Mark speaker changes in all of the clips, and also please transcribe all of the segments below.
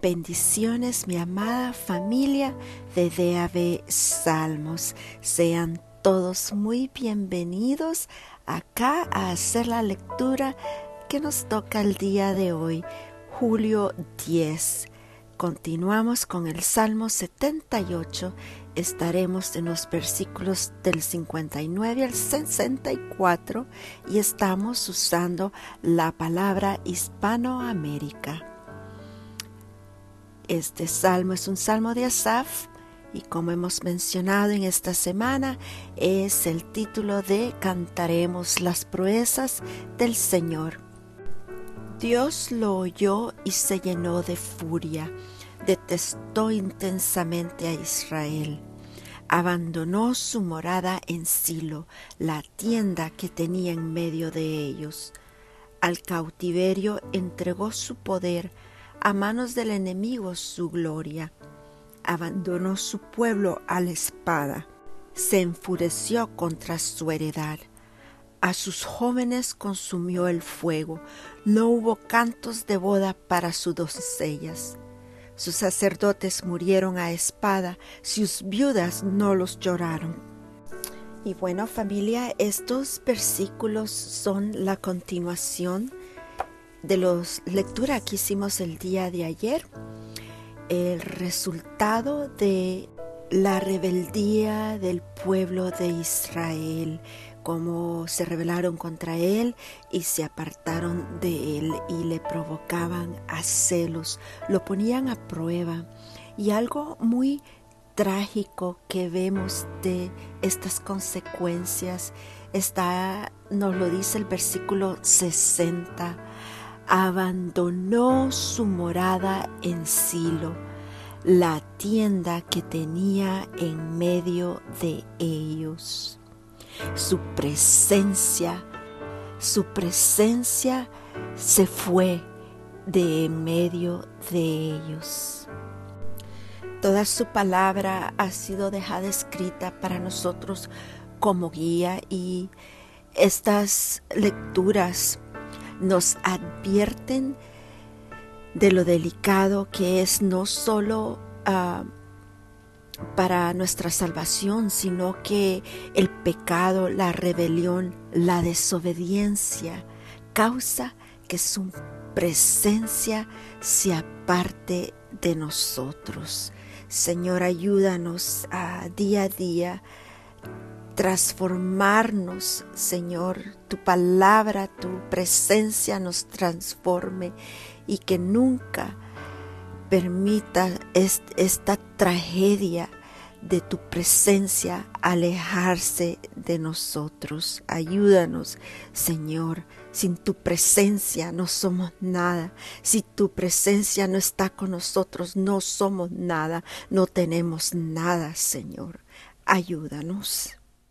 Speaker 1: Bendiciones, mi amada familia de DAB Salmos. Sean todos muy bienvenidos acá a hacer la lectura que nos toca el día de hoy, julio 10. Continuamos con el Salmo 78. Estaremos en los versículos del 59 al 64 y estamos usando la palabra Hispanoamérica. Este salmo es un salmo de Asaf y, como hemos mencionado en esta semana, es el título de Cantaremos las proezas del Señor. Dios lo oyó y se llenó de furia, detestó intensamente a Israel. Abandonó su morada en Silo, la tienda que tenía en medio de ellos. Al cautiverio entregó su poder, a manos del enemigo su gloria. Abandonó su pueblo a la espada. Se enfureció contra su heredad. A sus jóvenes consumió el fuego. No hubo cantos de boda para sus doncellas. Sus sacerdotes murieron a espada. Sus viudas no los lloraron. Y bueno, familia, estos versículos son la continuación de la lectura que hicimos el día de ayer, el resultado de la rebeldía del pueblo de Israel, cómo se rebelaron contra él y se apartaron de él y le provocaban a celos, lo ponían a prueba. Y algo muy trágico que vemos de estas consecuencias nos lo dice el versículo 60. Abandonó su morada en Silo, la tienda que tenía en medio de ellos. Su presencia se fue de en medio de ellos. Toda su palabra ha sido dejada escrita para nosotros como guía, y estas lecturas nos advierten de lo delicado que es no solo para nuestra salvación, sino que el pecado, la rebelión, la desobediencia causa que su presencia se aparte de nosotros. Señor, ayúdanos a día transformarnos, Señor, tu palabra, tu presencia nos transforme, y que nunca permita esta tragedia de tu presencia alejarse de nosotros. Ayúdanos, Señor. Sin tu presencia no somos nada. Si tu presencia no está con nosotros, no somos nada, no tenemos nada, Señor. Ayúdanos.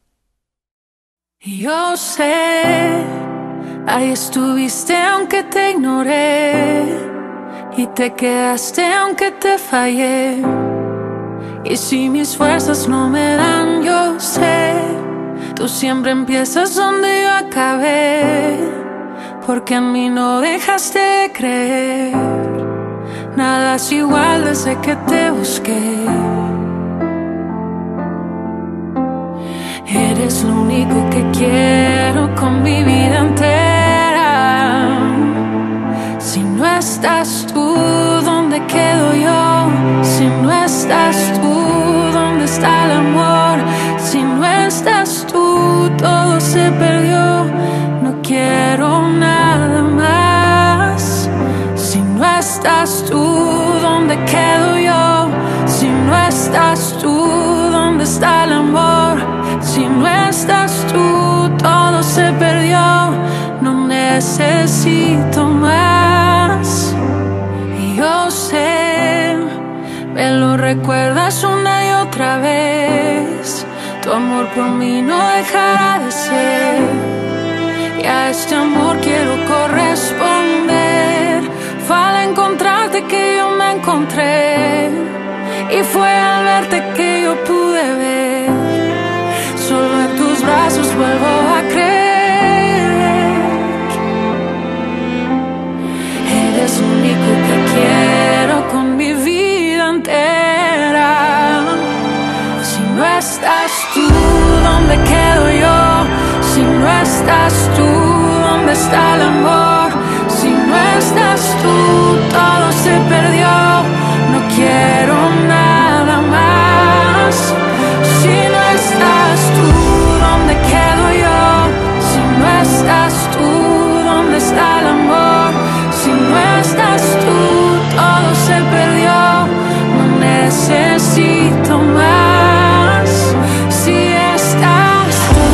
Speaker 2: Yo sé, ahí estuviste aunque te ignoré, y te quedaste aunque te fallé. Y si mis fuerzas no me dan, yo sé, tú siempre empiezas donde yo acabé, porque en mí no dejaste de creer. Nada es igual desde que te busqué. Eres lo único que quiero con mi vida entera. Si no estás tú, ¿dónde quedo yo? Si no estás tú, ¿dónde está el amor? Si no estás tú, todo se perdió. No quiero nada más. Si no estás tú, ¿dónde quedo yo? Si no estás tú, ¿dónde está el amor? Si no estás tú, todo se perdió. No necesito más. Yo sé, me lo recuerdas una y otra vez. Tu amor por mí no dejará de ser, y a este amor quiero corresponder. Fue al encontrarte que yo me encontré, y fue al verte que yo pude ver. Solo en tus brazos vuelvo a creer. Eres lo único que quiero con mi está el amor, si no estás tú, todo se perdió. No quiero nada más. Si no estás tú, ¿dónde quedo yo? Si no estás tú, ¿dónde está el amor? Si no estás tú, todo se perdió. No necesito más. Si estás tú,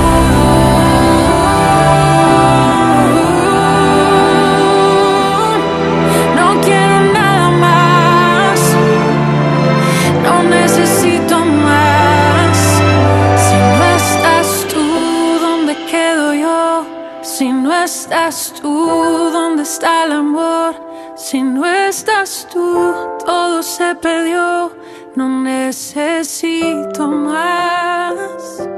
Speaker 2: no quiero nada más. No necesito más. Si no estás tú, ¿dónde quedo yo? Si no estás tú, ¿dónde está el amor? Si no estás tú, todo se perdió. No necesito más.